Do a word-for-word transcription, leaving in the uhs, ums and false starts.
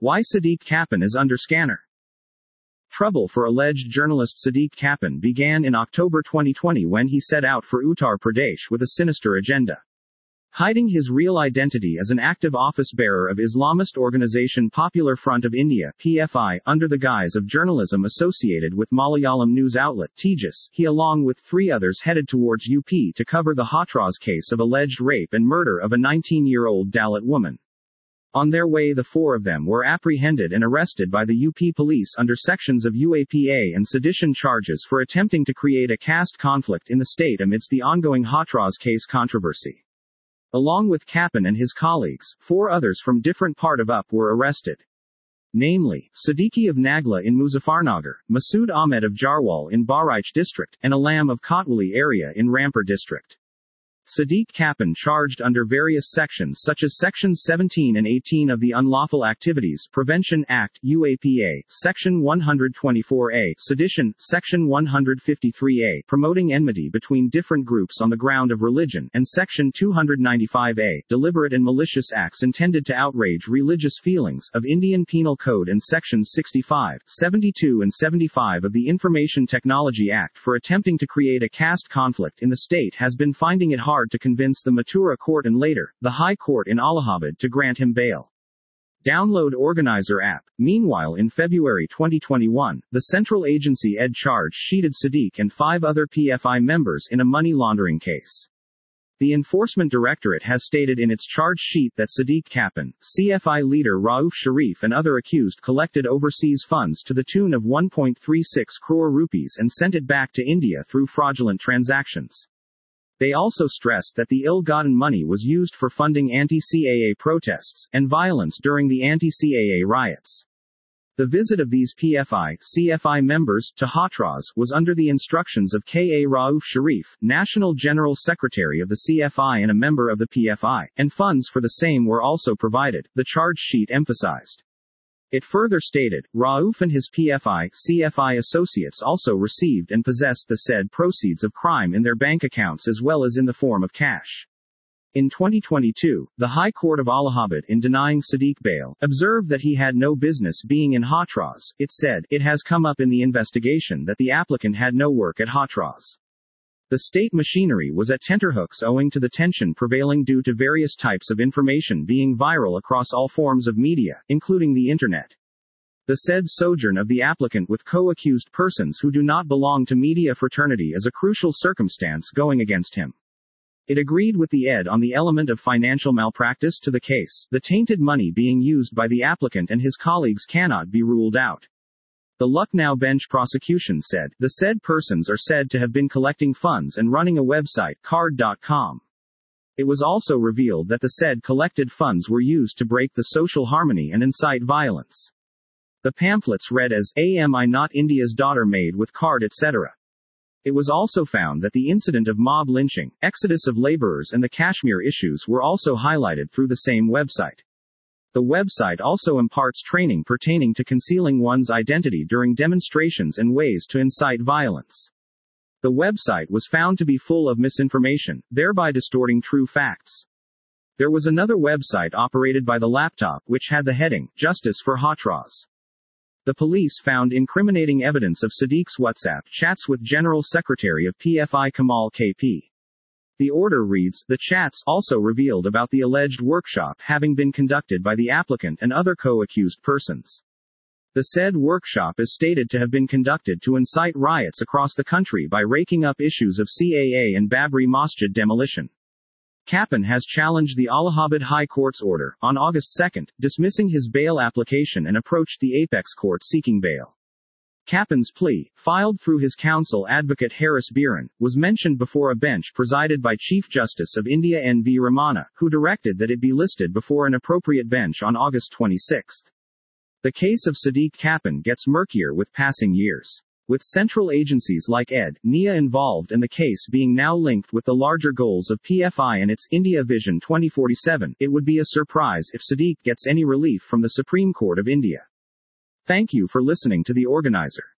Why Sadiq Kappan is under scanner. Trouble for alleged journalist Sadiq Kappan began in October twenty twenty when he set out for Uttar Pradesh with a sinister agenda. Hiding his real identity as an active office-bearer of Islamist organization Popular Front of India (P F I) under the guise of journalism associated with Malayalam news outlet Tejas, he along with three others headed towards U P to cover the Hathras case of alleged rape and murder of a nineteen-year-old Dalit woman. On their way, the four of them were apprehended and arrested by the U P police under sections of U A P A and sedition charges for attempting to create a caste conflict in the state amidst the ongoing Hathras case controversy. Along with Kappan and his colleagues, four others from different part of U P were arrested. Namely, Siddiqui of Nagla in Muzaffarnagar, Masood Ahmed of Jarwal in Bahraich district, and Alam of Kotwali area in Rampur district. Sadiq Kappan charged under various sections such as Sections seventeen and eighteen of the Unlawful Activities Prevention Act U A P A, Section one twenty-four A, Sedition, Section one fifty-three A, Promoting Enmity between different groups on the ground of religion, and Section two ninety-five A, Deliberate and Malicious Acts intended to outrage religious feelings, of Indian Penal Code, and Sections sixty-five, seventy-two and seventy-five of the Information Technology Act for attempting to create a caste conflict in the state has been finding it hard to convince the Mathura court and later, the High Court in Allahabad to grant him bail. Download Organizer app. Meanwhile, in February twenty twenty-one, the central agency E D charge sheeted Sadiq and five other P F I members in a money laundering case. The Enforcement Directorate has stated in its charge sheet that Sadiq Kappan, C F I leader Rauf Sharif and other accused collected overseas funds to the tune of one point three six crore rupees and sent it back to India through fraudulent transactions. They also stressed that the ill-gotten money was used for funding anti-C A A protests and violence during the anti-C A A riots. The visit of these P F I, C F I members to Hathras was under the instructions of K A Rauf Sharif, National General Secretary of the C F I and a member of the P F I, and funds for the same were also provided, the charge sheet emphasized. It further stated, Rauf and his P F I, C F I associates also received and possessed the said proceeds of crime in their bank accounts as well as in the form of cash. In twenty twenty-two, the High Court of Allahabad, in denying Sadiq bail, observed that he had no business being in Hathras. It said, it has come up in the investigation that the applicant had no work at Hathras. The state machinery was at tenterhooks owing to the tension prevailing due to various types of information being viral across all forms of media, including the internet. The said sojourn of the applicant with co-accused persons who do not belong to media fraternity is a crucial circumstance going against him. It agreed with the E D on the element of financial malpractice to the case. The tainted money being used by the applicant and his colleagues cannot be ruled out. The Lucknow bench prosecution said, the said persons are said to have been collecting funds and running a website, card dot com. It was also revealed that the said collected funds were used to break the social harmony and incite violence. The pamphlets read as, Am I not India's daughter made with card et cetera. It was also found that the incident of mob lynching, exodus of laborers and the Kashmir issues were also highlighted through the same website. The website also imparts training pertaining to concealing one's identity during demonstrations and ways to incite violence. The website was found to be full of misinformation, thereby distorting true facts. There was another website operated by the laptop which had the heading, Justice for Hathras. The police found incriminating evidence of Sadiq's WhatsApp chats with General Secretary of P F I Kamal K P. The order reads, the chats also revealed about the alleged workshop having been conducted by the applicant and other co-accused persons. The said workshop is stated to have been conducted to incite riots across the country by raking up issues of C A A and Babri Masjid demolition. Kappan has challenged the Allahabad High Court's order, on August second, dismissing his bail application and approached the Apex Court seeking bail. Kappan's plea, filed through his counsel advocate Harris Biran, was mentioned before a bench presided by Chief Justice of India N V Ramana, who directed that it be listed before an appropriate bench on August twenty-sixth. The case of Sadiq Kappan gets murkier with passing years. With central agencies like E D, N I A involved and the case being now linked with the larger goals of P F I and its India Vision twenty forty-seven, it would be a surprise if Sadiq gets any relief from the Supreme Court of India. Thank you for listening to The Organizer.